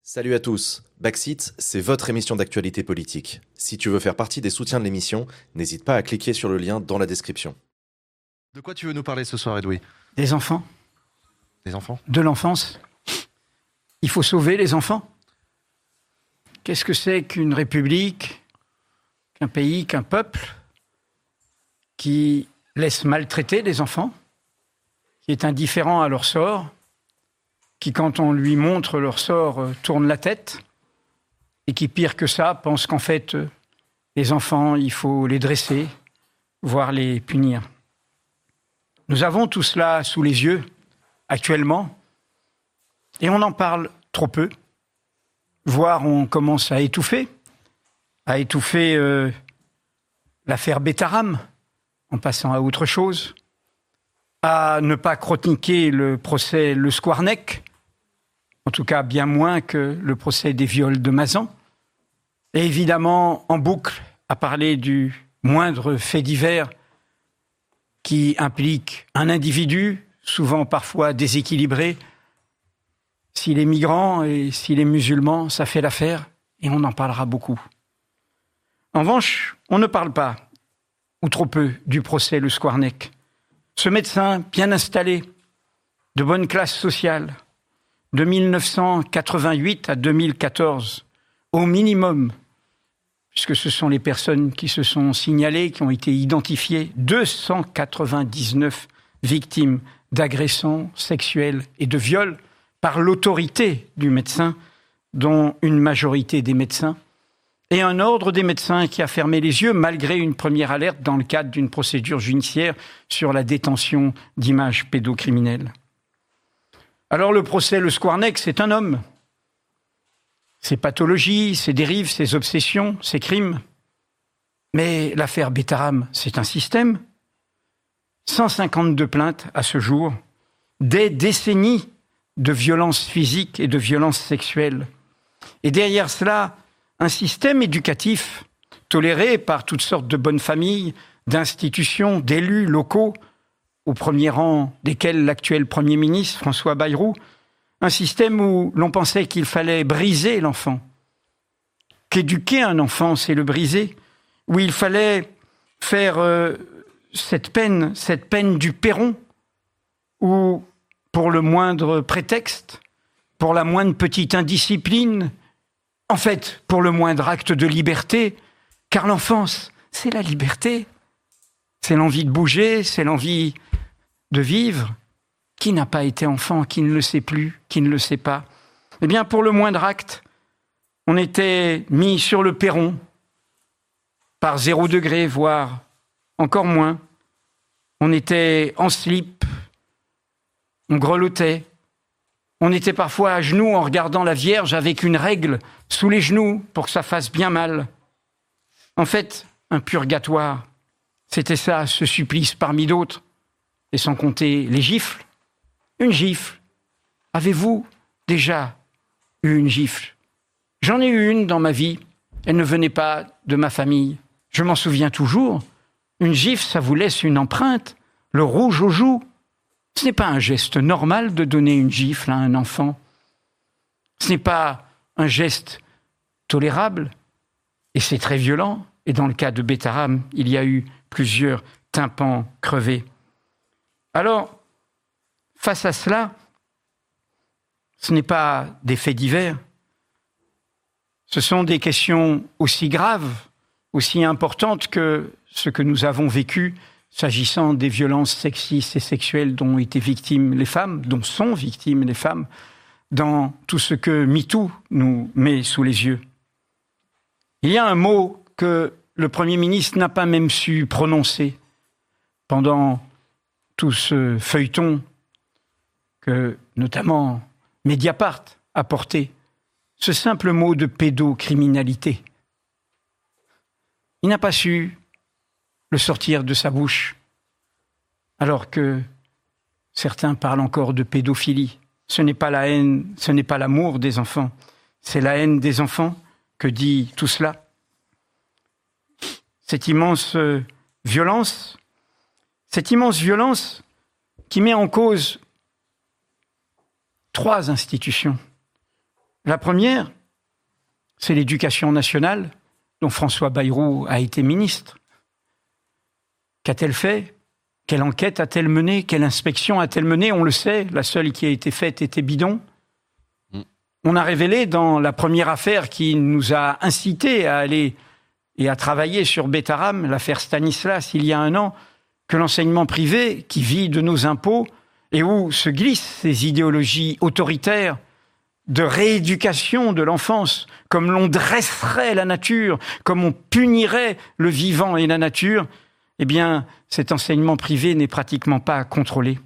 Salut à tous, Backseat, c'est votre émission d'actualité politique. Si tu veux faire partie des soutiens de l'émission, n'hésite pas à cliquer sur le lien dans la description. De quoi tu veux nous parler ce soir, Edoui ? Des enfants. Des enfants ? De l'enfance. Il faut sauver les enfants. Qu'est-ce que c'est qu'une république, qu'un pays, qu'un peuple qui laisse maltraiter des enfants, qui est indifférent à leur sort, qui, quand on lui montre leur sort, tourne la tête, et qui, pire que ça, pense qu'en fait, les enfants, il faut les dresser, voire les punir. Nous avons tout cela sous les yeux, actuellement, et on en parle trop peu, voire on commence à étouffer l'affaire Betaram, en passant à autre chose, à ne pas chroniquer le procès Le Squarnec, en tout cas bien moins que le procès des viols de Mazan, et évidemment en boucle à parler du moindre fait divers qui implique un individu, souvent parfois déséquilibré. S'il est migrant et s'il est musulman, ça fait l'affaire, et on en parlera beaucoup. En revanche, on ne parle pas, ou trop peu, du procès Le Squarnec. Ce médecin bien installé, de bonne classe sociale, de 1988 à 2014, au minimum, puisque ce sont les personnes qui se sont signalées, qui ont été identifiées, 299 victimes d'agressions sexuelles et de viols par l'autorité du médecin, dont une majorité des médecins, et un ordre des médecins qui a fermé les yeux malgré une première alerte dans le cadre d'une procédure judiciaire sur la détention d'images pédocriminelles. Alors le procès Le Squarnec, c'est un homme. Ses pathologies, ses dérives, ses obsessions, ses crimes. Mais l'affaire Betaram, c'est un système. 152 plaintes à ce jour, des décennies de violences physiques et de violences sexuelles. Et derrière cela, un système éducatif toléré par toutes sortes de bonnes familles, d'institutions, d'élus locaux, au premier rang desquels l'actuel Premier ministre, François Bayrou, un système où l'on pensait qu'il fallait briser l'enfant, qu'éduquer un enfant, c'est le briser, où il fallait faire cette peine du perron, où pour le moindre prétexte, pour la moindre petite indiscipline, en fait, pour le moindre acte de liberté, car l'enfance, c'est la liberté, c'est l'envie de bouger, c'est l'envie de vivre. Qui n'a pas été enfant, qui ne le sait plus, qui ne le sait pas ? Eh bien, pour le moindre acte, on était mis sur le perron par 0 degré, voire encore moins. On était en slip, on grelottait. On était parfois à genoux en regardant la Vierge avec une règle sous les genoux pour que ça fasse bien mal. En fait, un purgatoire, c'était ça, ce supplice parmi d'autres. Et sans compter les gifles. Une gifle. Avez-vous déjà eu une gifle ? J'en ai eu une dans ma vie. Elle ne venait pas de ma famille. Je m'en souviens toujours. Une gifle, ça vous laisse une empreinte, le rouge aux joues. Ce n'est pas un geste normal de donner une gifle à un enfant. Ce n'est pas un geste tolérable. Et c'est très violent. Et dans le cas de Betaram, il y a eu plusieurs tympans crevés. Alors, face à cela, ce n'est pas des faits divers. Ce sont des questions aussi graves, aussi importantes que ce que nous avons vécu s'agissant des violences sexistes et sexuelles dont ont été victimes les femmes, dont sont victimes les femmes, dans tout ce que MeToo nous met sous les yeux. Il y a un mot que le Premier ministre n'a pas même su prononcer pendant tout ce feuilleton que, notamment, Mediapart a porté, ce simple mot de pédocriminalité. Il n'a pas su le sortir de sa bouche, alors que certains parlent encore de pédophilie. Ce n'est pas la haine, ce n'est pas l'amour des enfants, c'est la haine des enfants que dit tout cela. Cette immense violence qui met en cause 3 institutions. La première, c'est l'éducation nationale, dont François Bayrou a été ministre. Qu'a-t-elle fait? Quelle enquête a-t-elle menée? Quelle inspection a-t-elle menée? On le sait, la seule qui a été faite était bidon. On a révélé dans la première affaire qui nous a incités à aller et à travailler sur Betaram, l'affaire Stanislas, il y a 1 an, que l'enseignement privé, qui vit de nos impôts, et où se glissent ces idéologies autoritaires de rééducation de l'enfance, comme l'on dresserait la nature, comme on punirait le vivant et la nature, eh bien, cet enseignement privé n'est pratiquement pas contrôlé.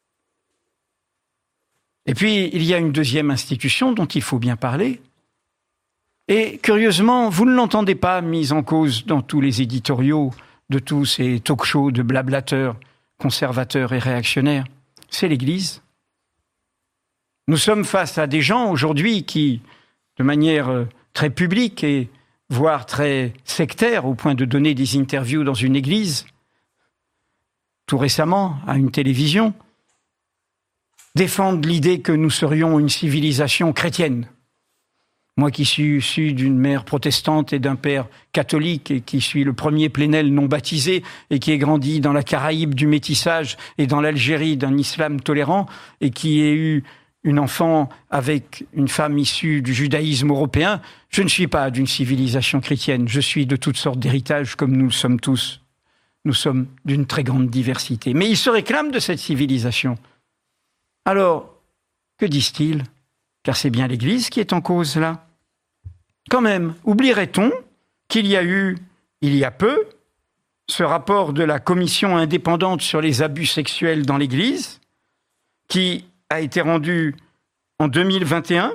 Et puis, il y a une deuxième institution dont il faut bien parler. Et curieusement, vous ne l'entendez pas mise en cause dans tous les éditoriaux de tous ces talk-shows de blablateurs, conservateurs et réactionnaires. C'est l'Église. Nous sommes face à des gens aujourd'hui qui, de manière très publique et voire très sectaire, au point de donner des interviews dans une église, tout récemment à une télévision, défendent l'idée que nous serions une civilisation chrétienne. Moi qui suis issu d'une mère protestante et d'un père catholique et qui suis le premier plénel non baptisé et qui ai grandi dans la Caraïbe du métissage et dans l'Algérie d'un islam tolérant et qui ai eu une enfant avec une femme issue du judaïsme européen, je ne suis pas d'une civilisation chrétienne. Je suis de toutes sortes d'héritages comme nous le sommes tous. Nous sommes d'une très grande diversité. Mais ils se réclament de cette civilisation. Alors, que disent-ils? Car c'est bien l'Église qui est en cause là. Quand même, oublierait-on qu'il y a eu, il y a peu, ce rapport de la commission indépendante sur les abus sexuels dans l'Église, qui a été rendu en 2021.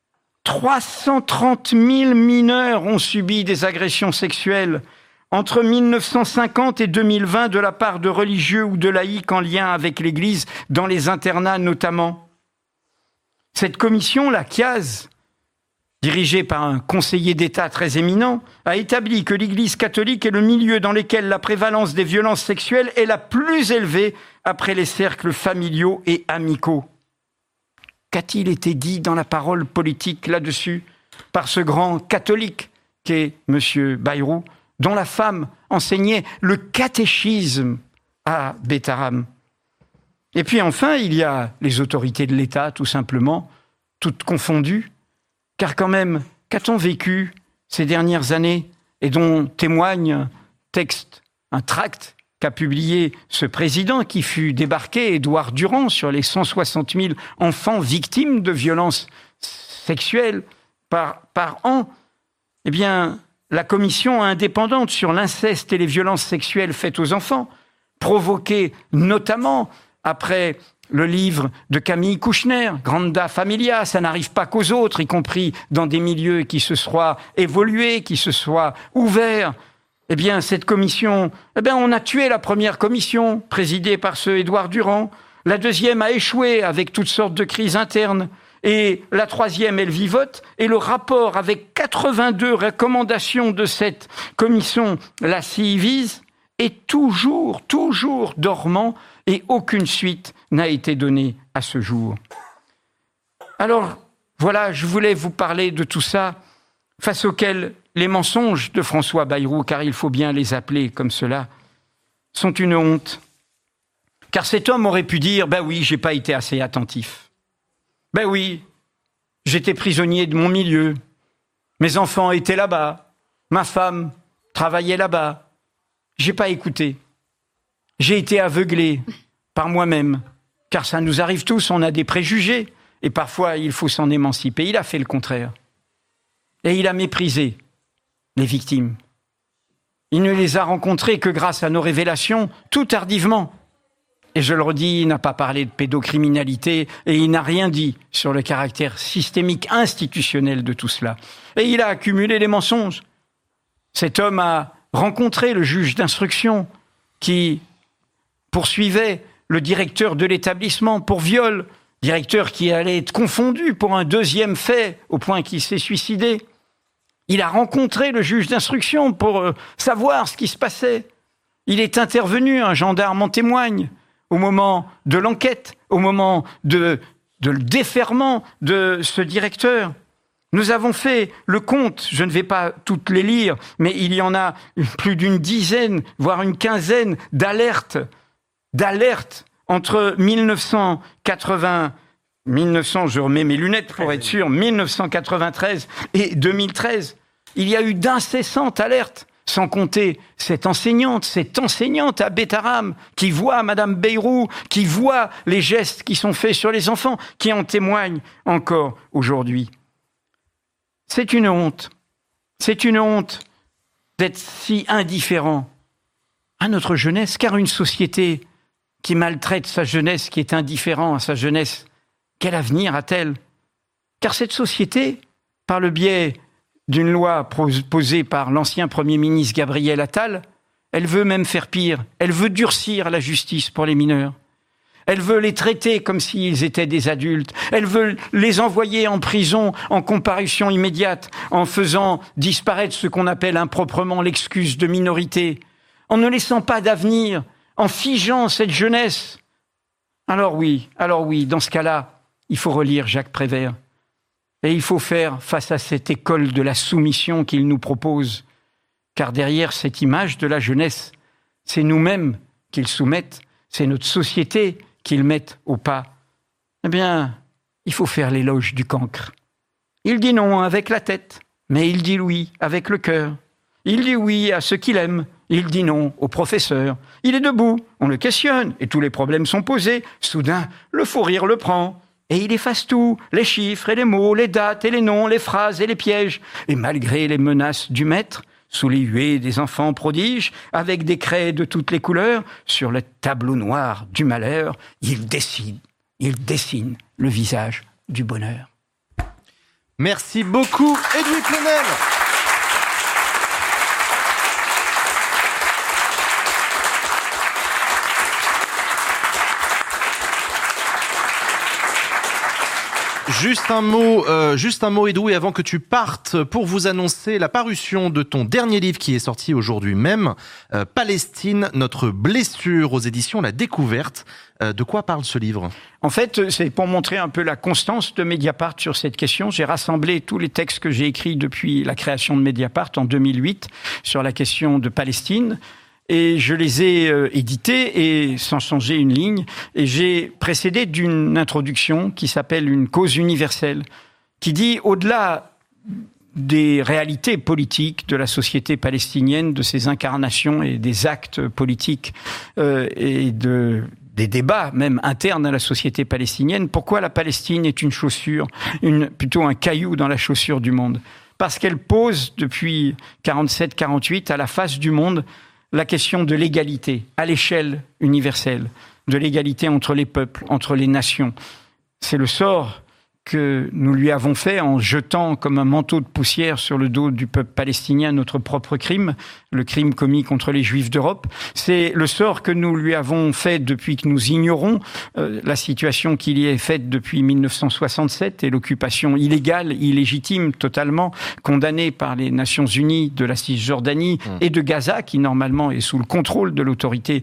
330 000 mineurs ont subi des agressions sexuelles entre 1950 et 2020 de la part de religieux ou de laïcs en lien avec l'Église, dans les internats notamment. Cette commission, la CIAZ, dirigée par un conseiller d'État très éminent, a établi que l'Église catholique est le milieu dans lequel la prévalence des violences sexuelles est la plus élevée après les cercles familiaux et amicaux. Qu'a-t-il été dit dans la parole politique là-dessus par ce grand catholique qu'est M. Bayrou, dont la femme enseignait le catéchisme à Betaram? Et puis enfin, il y a les autorités de l'État, tout simplement, toutes confondues, car quand même, qu'a-t-on vécu ces dernières années et dont témoigne un texte, un tract qu'a publié ce président qui fut débarqué, Édouard Durand, sur les 160 000 enfants victimes de violences sexuelles par an. Eh bien, la commission indépendante sur l'inceste et les violences sexuelles faites aux enfants, provoquées notamment après le livre de Camille Kouchner, Granda Familia, ça n'arrive pas qu'aux autres, y compris dans des milieux qui se soient évolués, qui se soient ouverts. Eh bien, cette commission, on a tué la première commission, présidée par ce Édouard Durand. La deuxième a échoué avec toutes sortes de crises internes. Et la troisième, elle vivote. Et le rapport avec 82 recommandations de cette commission, la CIVIS, est toujours dormant et aucune suite n'a été donnée à ce jour. Alors, voilà, je voulais vous parler de tout ça, face auquel les mensonges de François Bayrou, car il faut bien les appeler comme cela, sont une honte. Car cet homme aurait pu dire « Ben oui, j'ai pas été assez attentif. Ben oui, j'étais prisonnier de mon milieu. Mes enfants étaient là-bas. Ma femme travaillait là-bas. J'ai pas écouté. J'ai été aveuglé par moi-même. Car ça nous arrive tous, on a des préjugés. Et parfois, il faut s'en émanciper. Il a fait le contraire. Et il a méprisé les victimes. Il ne les a rencontrées que grâce à nos révélations, tout tardivement. Et je le redis, il n'a pas parlé de pédocriminalité et il n'a rien dit sur le caractère systémique, institutionnel de tout cela. Et il a accumulé les mensonges. Cet homme a rencontré le juge d'instruction qui poursuivait le directeur de l'établissement pour viol, directeur qui allait être confondu pour un deuxième fait au point qu'il s'est suicidé. Il a rencontré le juge d'instruction pour savoir ce qui se passait. Il est intervenu, un gendarme en témoigne, au moment de l'enquête, au moment de le déferment de ce directeur. Nous avons fait le compte, je ne vais pas toutes les lire, mais il y en a plus d'une dizaine, voire une quinzaine d'alertes entre 1980, je remets mes lunettes pour être sûr, 1993 et 2013. Il y a eu d'incessantes alertes, sans compter cette enseignante à Bétaram, qui voit Madame Bayrou, qui voit les gestes qui sont faits sur les enfants, qui en témoigne encore aujourd'hui. C'est une honte d'être si indifférent à notre jeunesse, car une société qui maltraite sa jeunesse, qui est indifférent à sa jeunesse, quel avenir a-t-elle ? Car cette société, par le biais d'une loi posée par l'ancien Premier ministre Gabriel Attal, elle veut même faire pire, elle veut durcir la justice pour les mineurs. Elle veut les traiter comme s'ils étaient des adultes. Elle veut les envoyer en prison en comparution immédiate, en faisant disparaître ce qu'on appelle improprement l'excuse de minorité, en ne laissant pas d'avenir, en figeant cette jeunesse. Alors oui, dans ce cas-là, il faut relire Jacques Prévert. Et il faut faire face à cette école de la soumission qu'il nous propose. Car derrière cette image de la jeunesse, c'est nous-mêmes qu'ils soumettent, c'est notre société qu'ils mettent au pas. Eh bien, il faut faire l'éloge du cancre. Il dit non avec la tête, mais il dit oui avec le cœur. Il dit oui à ceux qu'il aime, il dit non au professeur. Il est debout, on le questionne, et tous les problèmes sont posés. Soudain, le fou rire le prend. Et il efface tout, les chiffres et les mots, les dates et les noms, les phrases et les pièges. Et malgré les menaces du maître, sous les huées des enfants prodiges, avec des craies de toutes les couleurs, sur le tableau noir du malheur, il dessine le visage du bonheur. Merci beaucoup, Edoui Plenel. Juste un mot, Edoui, avant que tu partes, pour vous annoncer la parution de ton dernier livre qui est sorti aujourd'hui même, Palestine, notre blessure, aux éditions La Découverte. De quoi parle ce livre ? En fait, c'est pour montrer un peu la constance de Mediapart sur cette question. J'ai rassemblé tous les textes que j'ai écrits depuis la création de Mediapart en 2008 sur la question de Palestine. Et je les ai édités et sans changer une ligne. Et j'ai précédé d'une introduction qui s'appelle une cause universelle, qui dit au-delà des réalités politiques de la société palestinienne, de ses incarnations et des actes politiques et des débats même internes à la société palestinienne, pourquoi la Palestine est une chaussure, plutôt un caillou dans la chaussure du monde ? Parce qu'elle pose depuis 47-48 à la face du monde la question de l'égalité à l'échelle universelle, de l'égalité entre les peuples, entre les nations. C'est le sort que nous lui avons fait en jetant comme un manteau de poussière sur le dos du peuple palestinien notre propre crime, le crime commis contre les Juifs d'Europe. C'est le sort que nous lui avons fait depuis que nous ignorons la situation qui y est faite depuis 1967 et l'occupation illégale, illégitime, totalement condamnée par les Nations Unies de la Cisjordanie et de Gaza, qui normalement est sous le contrôle de l'autorité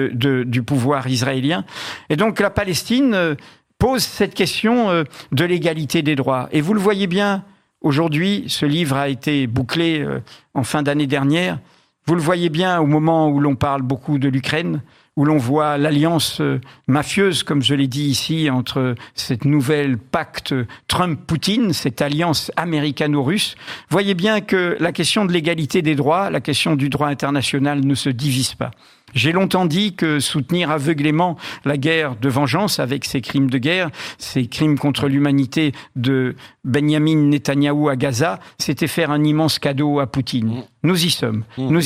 du pouvoir israélien. Et donc la Palestine pose cette question de l'égalité des droits. Et vous le voyez bien, aujourd'hui, ce livre a été bouclé en fin d'année dernière. Vous le voyez bien au moment où l'on parle beaucoup de l'Ukraine, où l'on voit l'alliance mafieuse, comme je l'ai dit ici, entre cette nouvelle pacte Trump-Poutine, cette alliance américano-russe. Voyez bien que la question de l'égalité des droits, la question du droit international ne se divise pas. J'ai longtemps dit que soutenir aveuglément la guerre de vengeance avec ces crimes de guerre, ces crimes contre l'humanité de Benyamin Netanyahou à Gaza, c'était faire un immense cadeau à Poutine. Nous y sommes.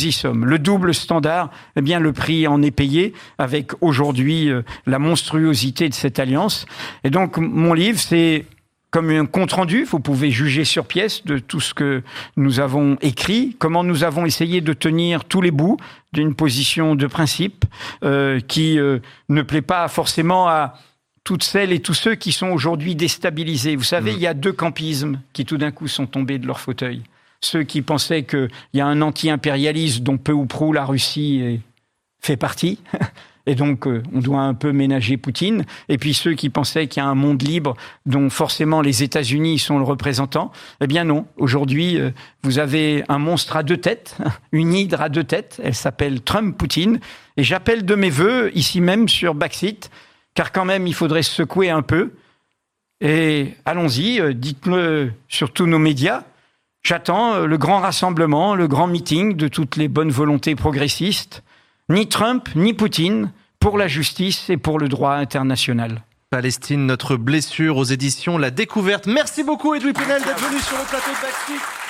Le double standard, eh bien, le prix en est payé avec aujourd'hui la monstruosité de cette alliance. Et donc, mon livre, c'est comme un compte-rendu, vous pouvez juger sur pièce de tout ce que nous avons écrit, comment nous avons essayé de tenir tous les bouts d'une position de principe qui ne plaît pas forcément à toutes celles et tous ceux qui sont aujourd'hui déstabilisés. Vous savez, il y a deux campismes qui tout d'un coup sont tombés de leur fauteuil. Ceux qui pensaient qu'il y a un anti-impérialisme dont peu ou prou la Russie fait partie, Et donc, on doit un peu ménager Poutine. Et puis ceux qui pensaient qu'il y a un monde libre dont forcément les États-Unis sont le représentant, eh bien non. Aujourd'hui, vous avez un monstre à deux têtes, une hydre à deux têtes. Elle s'appelle Trump-Poutine. Et j'appelle de mes vœux, ici même sur Baxit, car quand même, il faudrait se secouer un peu. Et allons-y, dites-le sur tous nos médias. J'attends le grand rassemblement, le grand meeting de toutes les bonnes volontés progressistes. Ni Trump, ni Poutine, pour la justice et pour le droit international. Palestine, notre blessure aux éditions La Découverte. Merci beaucoup Edoui Plenel d'être venu sur le plateau de Baxit.